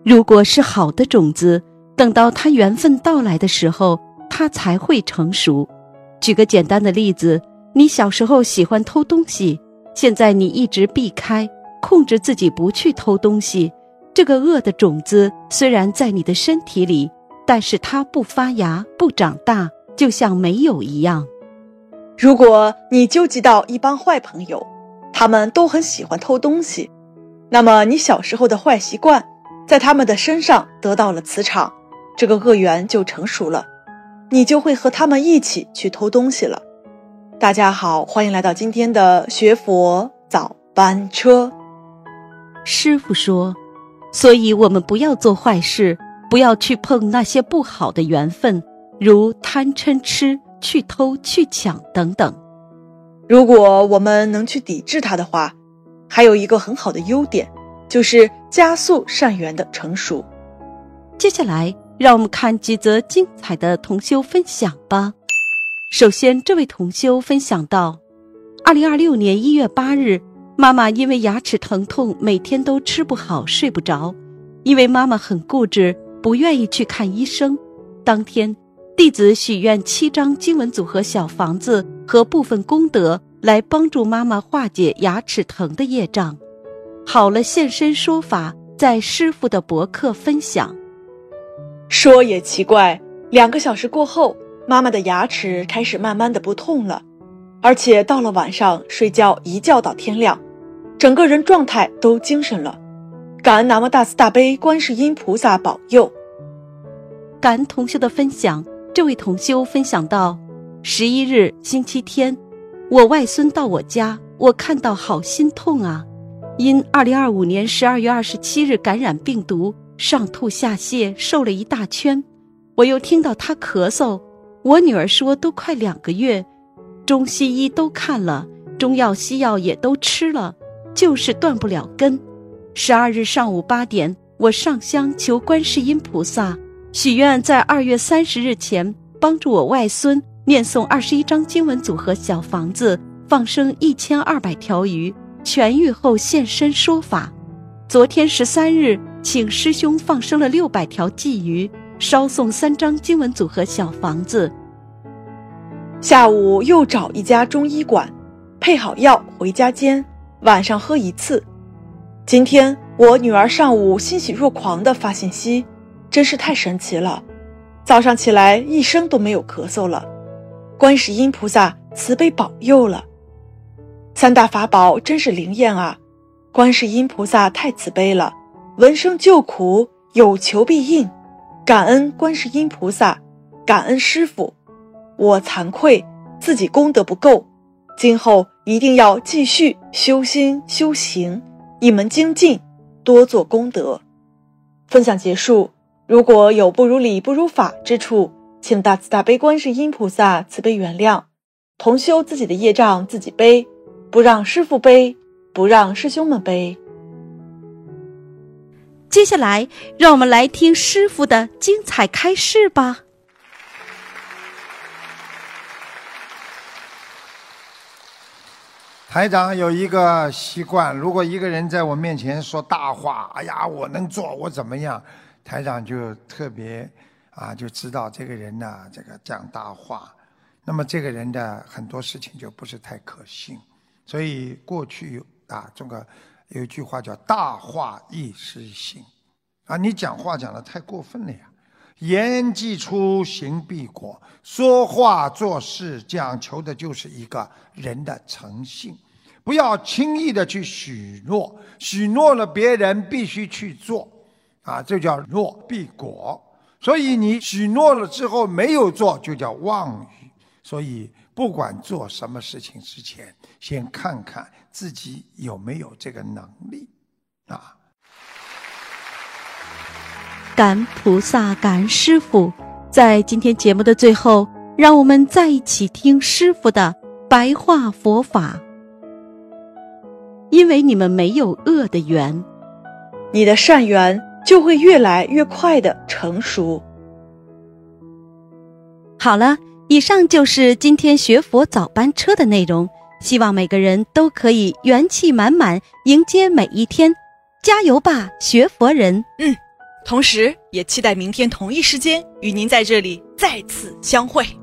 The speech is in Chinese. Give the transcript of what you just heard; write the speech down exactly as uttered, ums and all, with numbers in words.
如果是好的种子，等到它缘分到来的时候，它才会成熟。举个简单的例子，你小时候喜欢偷东西，现在你一直避开，控制自己不去偷东西，这个恶的种子虽然在你的身体里，但是它不发芽不长大，就像没有一样。 如果你纠集到一帮坏朋友，他们都很喜欢偷东西，那么你小时候的坏习惯在他们的身上得到了磁场，这个恶缘就成熟了，你就会和他们一起去偷东西了。大家好，欢迎来到今天的学佛早班车。 师父说，所以我们不要做坏事，不要去碰那些不好的缘分，如贪嗔痴、去偷去抢等等。 如果我们能去抵制它的话，还有一个很好的优点，就是加速善缘的成熟。 接下来让我们看几则精彩的同修分享吧。首先，这位同修分享到，二零二六年一月八日，妈妈因为牙齿疼痛，每天都吃不好睡不着。因为妈妈很固执，不愿意去看医生，当天弟子许愿七张经文组合小房子和部分功德，来帮助妈妈化解牙齿疼的业障。好了现身说法在师父的博客分享。 说也奇怪，两个小时过后，妈妈的牙齿开始慢慢的不痛了，而且到了晚上睡觉一觉到天亮，整个人状态都精神了。感恩南无大慈大悲观世音菩萨保佑。 感恩同修的分享，这位同修分享到，十一日星期天，我外孙到我家，我看到好心痛啊。因二零二五年十二月二十七日感染病毒，上吐下泻，瘦了一大圈。我又听到他咳嗽，我女儿说都快两个月，中西医都看了，中药西药也都吃了，就是断不了根。十二日上午八点，我上香求观世音菩萨，许愿在二月三十日前帮助我外孙念诵二十一张经文组合小房子，放生一千二百条鱼，痊愈后现身说法。昨天十三日，请师兄放生了六百条鲫鱼，烧送三张经文组合小房子。 下午又找一家中医馆，配好药回家煎，晚上喝一次。今天我女儿上午欣喜若狂地发信息，真是太神奇了。早上起来一声都没有咳嗽了，观世音菩萨慈悲保佑了。三大法宝真是灵验啊，观世音菩萨太慈悲了，闻声救苦，有求必应。感恩观世音菩萨，感恩师父。我惭愧自己功德不够，今后一定要继续修心修行，一门精进，多做功德。分享结束，如果有不如理不如法之处，请大慈大悲观世音菩萨慈悲原谅。同修自己的业障自己背，不让师父背，不让师兄们背。 接下来让我们来听师父的精彩开示吧。 台长有一个习惯，如果一个人在我面前说大话，哎呀我能做我怎么样，台长就特别啊就知道这个人呢这个讲大话，那么这个人的很多事情就不是太可信。所以过去啊这个有一句话叫大话易失信啊，你讲话讲得太过分了呀。言既出行必果，说话做事讲求的就是一个人的诚信，不要轻易的去许诺，许诺了别人必须去做啊，这叫诺必果。所以你许诺了之后没有做，就叫妄语。所以不管做什么事情之前，先看看自己有没有这个能力啊。 感恩菩萨，感恩师父。在今天节目的最后，让我们再一起听师父的白话佛法。因为你们没有恶的缘， 你的善缘就会越来越快的成熟。 好了，以上就是今天学佛早班车的内容，希望每个人都可以元气满满迎接每一天，加油吧学佛人。 嗯， 同时也期待明天同一时间与您在这里再次相会。